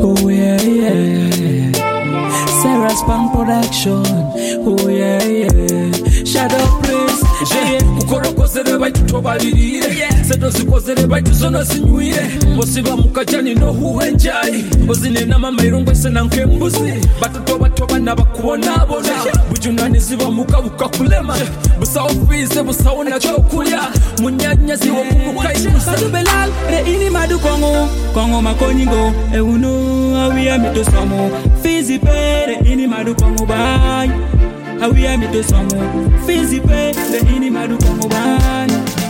Oh yeah, yeah. Sarah's Pan Production. Oh yeah, yeah. Shadow Prince. Kukorokozere baitu tobalirire sedo zikozere baitu zona zinywire osiba mukajani no huwenjai ozinena mama irungwese nankembuzi batoto batoba nabakubona bona bujunani ziba mukabuka kulema busa office busa ona chokulya munyanya ziwo kumukaikusa Belal reini madu kongo makonyingo euno awia mitosomo fizi pere ini madu kongo bai awia mitosomo fizi pere ini madu kongo bai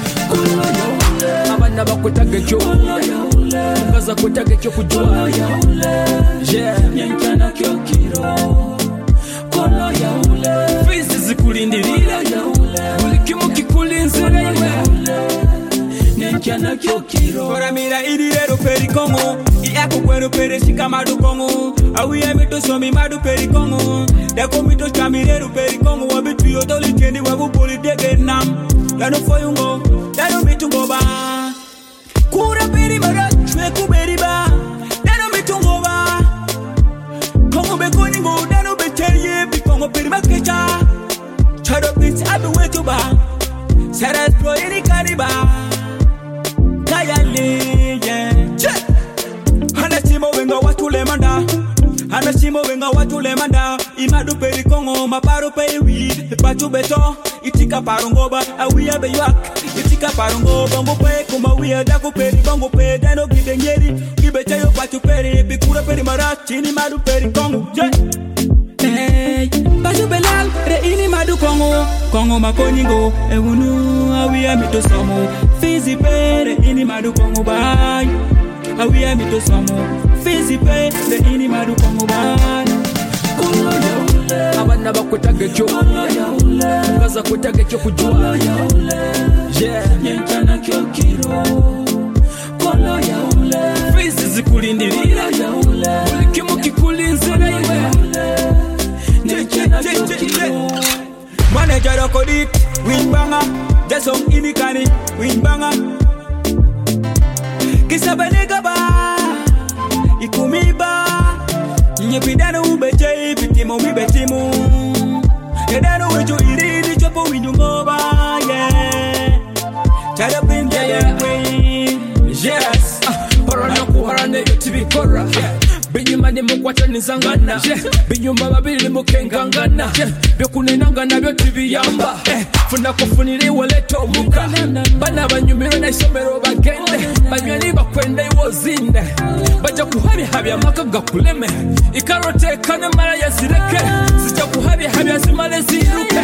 abana bakotage cyo ngaza kotage cyo kujwa nyankana kyo kiro kono yaule fizi zikulindirira buli kimu kikulinzira iwe nyankana kyo kiro Kora mira idirero peri kongo Iako kweno pere shika madu kongo Awiye mito somi madu peri kongo Deko mito chamirero peri kongo Wabitu yotoli kendi wabu poli dege nam Dano foyungo, dano mitungo ba Kura peri mara chwe kuberi ba Dano mitungo ba Kongo be koningo, dano be teriye Pi kongo peri makecha Chado bitch abe wetu ba Saras pro ini kaniba Anasimo wenga watu lemanda Imadu peri kongo maparo peri weed Pachu beto itika parongoba Awiya be yuak itika parongoba Bongo pe kuma wiya dako peri bongo pe Dano gide ngeri Gibecha yo pachu peri Bikura peri mara chini madu peri kongo Hey, Pachu Belal reini madu kongo makonyingo Eunu awiya mitosomo Fizi pere ini madu kongo bai Awia mitosomo Fizi pe de ini madu kongo bai Kulo yaule abana bakotage cyo ngaza kotage cyo kujwa nyankana kyo kiro kono yaule fizi zikulindirira buli kimu kikulinzira iwe nyankana kyo kiro Manager okodit win banga Jason inikani win banga Kisabenega ba Ikumiba Nyepidano ubeche Pitimo mibetimu Yedano wejo iridi Chopo winungoba Yeah Chada pin yes Horana kuharane yotibikora Binyuma ni mukwata nizangana Binyuma babili mukengangana Byokunenanga na byotibiyamba Funa kufuniri waleto muka Bana banyumiro na isomero bagende Banyani bakwende iwozinde Baja kuhabya habya maka gakuleme Ikarote kane mara ya zireke Sija kuhabya habya zimale ziruke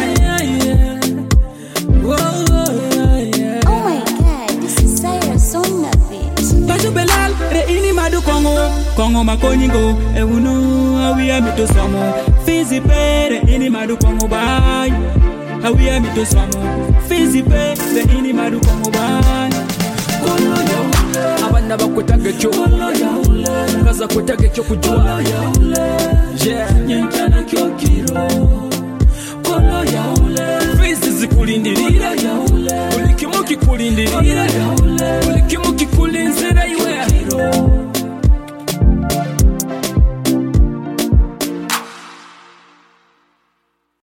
Oh my god, this is Cyrus on the beat. Pachu Belal reini madu kongo makonyingo Euno awia mitosomo Fizi pere ini madu kongo bai Awia mitosomo Fizi pere ini madu kongo bai Kono yaule abana bakotage cyo ngaza kotage cyo kujwa nyankana kyo kiro